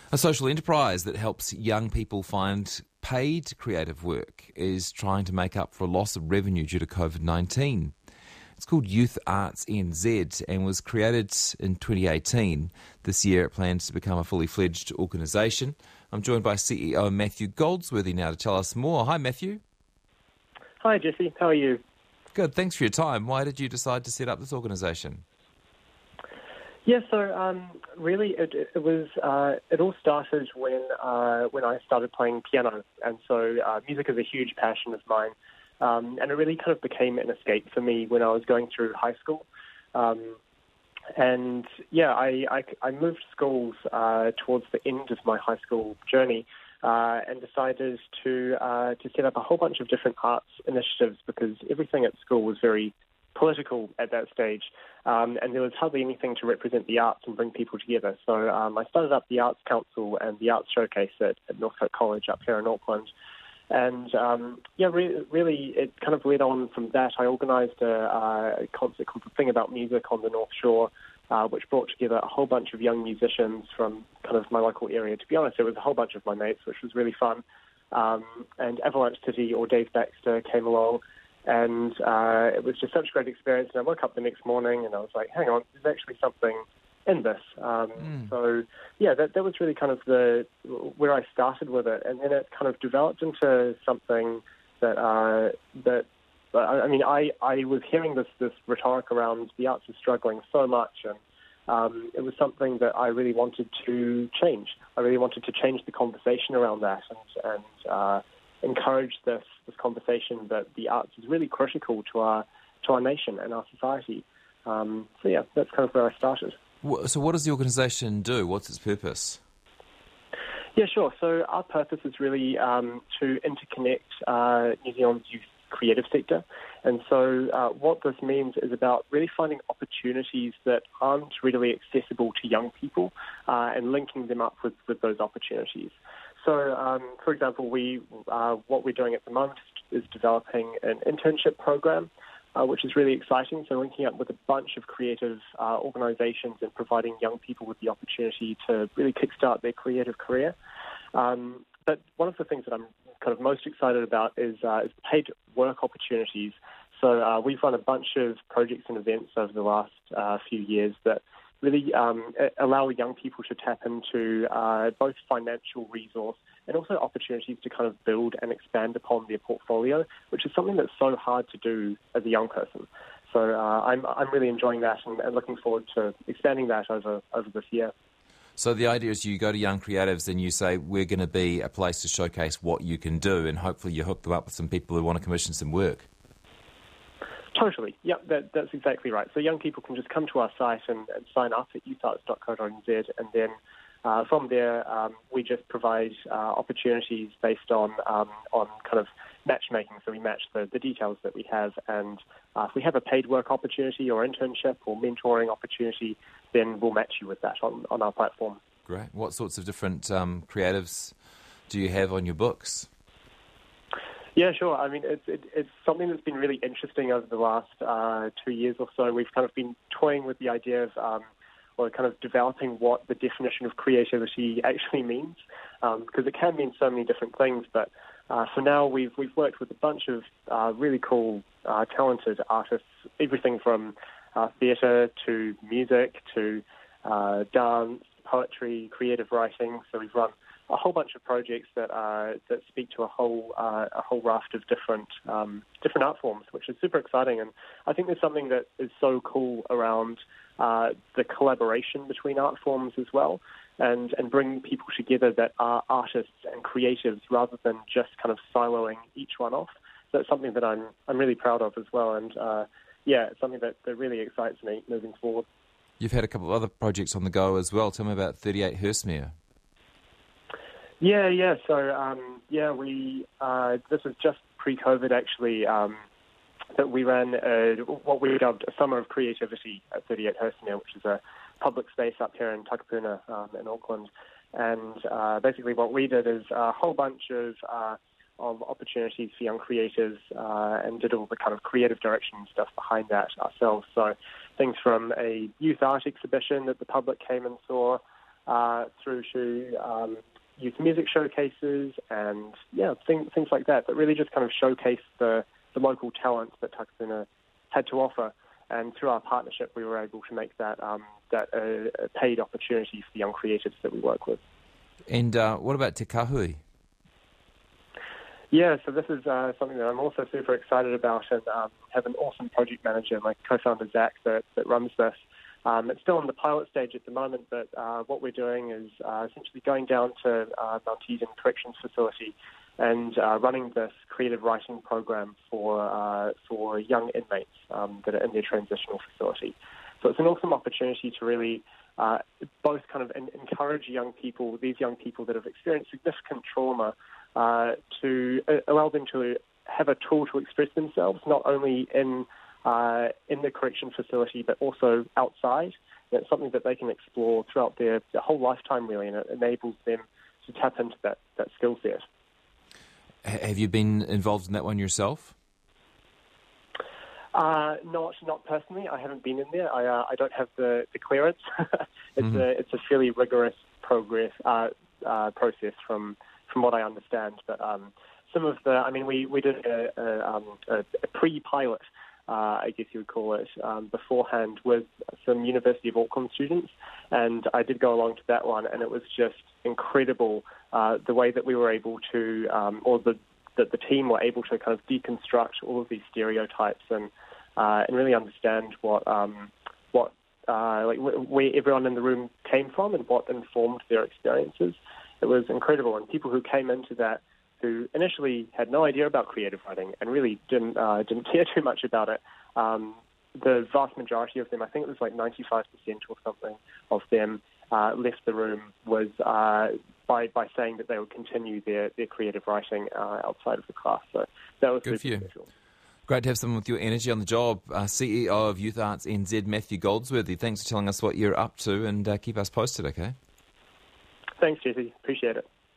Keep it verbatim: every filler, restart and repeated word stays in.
A social enterprise that helps young people find paid creative work is trying to make up for a loss of revenue due to COVID nineteen. It's called Youth Arts N Z and was created in twenty eighteen. This year it plans to become a fully fledged organisation. I'm joined by C E O Matthew Goldsworthy now to tell us more. Hi Matthew. Hi Jesse, how are you? Good, thanks for your time. Why did you decide to set up this organisation? Yeah, so um, really it, it was uh, it all started when uh, when I started playing piano, and so uh, music is a huge passion of mine, um, and it really kind of became an escape for me when I was going through high school. Um, and yeah, I, I, I moved schools uh, towards the end of my high school journey uh, and decided to uh, to set up a whole bunch of different arts initiatives because everything at school was very political at that stage, um, and there was hardly anything to represent the arts and bring people together. So um, I started up the Arts Council and the Arts Showcase at, at Northcote College up here in Auckland. And um, yeah, re- really it kind of led on from that. I organised a, a concert called The Thing About Music on the North Shore, uh, which brought together a whole bunch of young musicians from kind of my local area. To be honest, it was a whole bunch of my mates, which was really fun. Um, and Avalanche City or Dave Baxter came along. And uh, it was just such a great experience. And I woke up the next morning and I was like, hang on, there's actually something in this. Um, mm. So, yeah, that, that was really kind of the where I started with it. And then it kind of developed into something that, uh, that I mean, I, I was hearing this, this rhetoric around the arts are struggling so much. And um, it was something that I really wanted to change. I really wanted to change the conversation around that and, and uh, encourage this this conversation that the arts is really critical to our to our nation and our society. Um, so yeah, that's kind of where I started. So what does the organisation do? What's its purpose? Yeah, sure. So our purpose is really um, to interconnect uh, New Zealand's youth creative sector. And so uh, what this means is about really finding opportunities that aren't readily accessible to young people uh, and linking them up with, with those opportunities. So, um, for example, we uh, what we're doing at the moment is developing an internship program, uh, which is really exciting. So linking up with a bunch of creative uh, organisations and providing young people with the opportunity to really kickstart their creative career. Um, but one of the things that I'm kind of most excited about is, uh, is paid work opportunities. So uh, we've run a bunch of projects and events over the last uh, few years that really um, allow young people to tap into uh, both financial resource and also opportunities to kind of build and expand upon their portfolio, which is something that's so hard to do as a young person. So uh, I'm I'm really enjoying that and, and looking forward to expanding that over, over this year. So the idea is you go to young creatives and you say, we're going to be a place to showcase what you can do, and hopefully you hook them up with some people who want to commission some work. Totally. Yeah, that, that's exactly right. So young people can just come to our site and, and sign up at youth arts dot co dot n z, and then uh, from there um, we just provide uh, opportunities based on um, on kind of matchmaking. So we match the, the details that we have, and uh, if we have a paid work opportunity or internship or mentoring opportunity, then we'll match you with that on, on our platform. Great. What sorts of different um, creatives do you have on your books? Yeah, sure. I mean, it's it, it's something that's been really interesting over the last uh, two years or so. We've kind of been toying with the idea of, um, or kind of developing what the definition of creativity actually means, um, because it can mean so many different things. But uh, for now, we've we've worked with a bunch of uh, really cool, uh, talented artists, everything from uh, theatre to music to uh, dance, poetry, creative writing. So we've run a whole bunch of projects that uh, that speak to a whole uh, a whole raft of different um, different art forms, which is super exciting. And I think there's something that is so cool around uh, the collaboration between art forms as well, and and bringing people together that are artists and creatives rather than just kind of siloing each one off. So that's something that I'm I'm really proud of as well. And uh, yeah, it's something that, that really excites me moving forward. You've had a couple of other projects on the go as well. Tell me about thirty-eight Hurstmere. Yeah, yeah. So, um, yeah, we uh, this was just pre-COVID actually um, that we ran a, what we dubbed a Summer of Creativity at thirty-eight Hurstmere, which is a public space up here in Takapuna um, in Auckland. And uh, basically what we did is a whole bunch of uh, of opportunities for young creators uh, and did all the kind of creative direction stuff behind that ourselves. So things from a youth art exhibition that the public came and saw, uh, through to um, youth music showcases and, yeah, things, things like that, that really just kind of showcase the, the local talent that Takapuna had to offer. And through our partnership, we were able to make that um, that a, a paid opportunity for the young creatives that we work with. And uh, what about Te Kahui? Yeah, so this is uh, something that I'm also super excited about, and um, have an awesome project manager, my co-founder Zach, that, that runs this. Um, it's still in the pilot stage at the moment, but uh, what we're doing is uh, essentially going down to uh, Mount Eden Corrections Facility and uh, running this creative writing program for uh, for young inmates um, that are in their transitional facility. So it's an awesome opportunity to really uh, both kind of in- encourage young people, these young people that have experienced significant trauma, uh, to uh, allow them to have a tool to express themselves, not only in uh, in the correction facility, but also outside. And it's something that they can explore throughout their, their whole lifetime, really, and it enables them to tap into that, that skill set. Have you been involved in that one yourself? Uh, not not personally. I haven't been in there. I uh, I don't have the, the clearance. it's mm-hmm. a it's a fairly rigorous progress uh, uh, process from from what I understand. But um, some of the, I mean, we we did a, a, um, a, a pre-pilot, uh, I guess you would call it, um, beforehand with some University of Auckland students, and I did go along to that one, and it was just incredible uh, the way that we were able to, um, or the that the team were able to kind of deconstruct all of these stereotypes and uh, and really understand what um, what uh, like where everyone in the room came from and what informed their experiences. It was incredible, and people who came into that who initially had no idea about creative writing and really didn't uh, didn't care too much about it. Um, the vast majority of them, I think it was like ninety-five percent or something of them, uh, left the room was uh, by by saying that they would continue their, their creative writing uh, outside of the class. So that was good super for you. special. Great to have someone with your energy on the job. Uh, C E O of Youth Arts N Z, Matthew Goldsworthy. Thanks for telling us what you're up to, and uh, keep us posted, okay? Thanks, Jesse. Appreciate it.